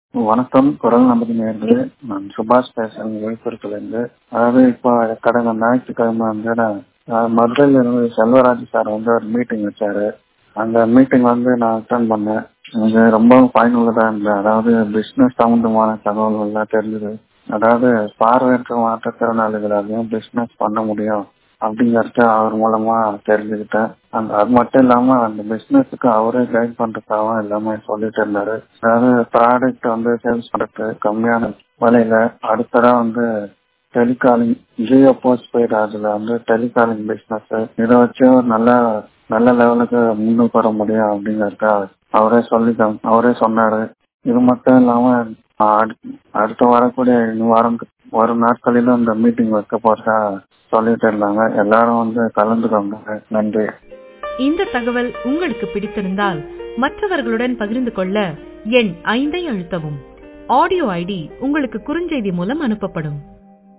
வணக்கம். குரல் நமது நேயர்களே, நான் சுபாஷ் பேசுறேன் விழுப்புரத்துல இருந்து. அதாவது இப்போ கடந்த ஞாயிற்றுக்கிழமை வந்து நான் மதுரையில இருந்து செல்வராஜ் சார் வந்து ஒரு மீட்டிங் வச்சாரு. அந்த மீட்டிங் வந்து நான் அட்டன் பண்ணேன். எனக்கு ரொம்ப பயனுள்ளதா இருந்தது. அதாவது பிசினஸ் சம்பந்தமான தகவல்கள்லாம் தெரிஞ்சது. அதாவது பார்வையற்ற மாற்றுத்திறனாளிகளாலையும் பிசினஸ் பண்ண முடியும் அப்படிங்கறத அவர் மூலமா தெரிஞ்சுக்கிட்டேன். அது மட்டும் இல்லாம அந்த பிசினஸுக்கு அவரே கைட் பண்றதுக்காகவும் எல்லாமே சொல்லிட்டு இருந்தாரு. அதாவது ப்ராடக்ட் வந்து சேல்ஸ் பண்றது கம்மியான விலையில அடுத்ததா வந்து டெலிகாலிங் ஜியோ போஸ்ட் பெய்ட் அதுல வந்து டெலிகாலிங் பிசினஸ் இதை வச்சு ஒரு நல்ல லெவலுக்கு முன்னுக்கு வர முடியும் அப்படிங்கறத அவரே சொன்னாரு. இது மட்டும் இல்லாம அடுத்த வரக்கூடிய வரும் நாட்களிலும் இந்த மீட்டிங் வைக்க போறதா சொல்லிட்டு இருந்தாங்க. எல்லாரும் வந்து கலந்துக்கோங்க. நன்றி. இந்த தகவல் உங்களுக்கு பிடித்திருந்தால் மற்றவர்களுடன் பகிர்ந்து கொள்ள எண் 5 அழுத்தவும். ஆடியோ ஐடி உங்களுக்கு குறுஞ்செய்தி மூலம் அனுப்பப்படும்.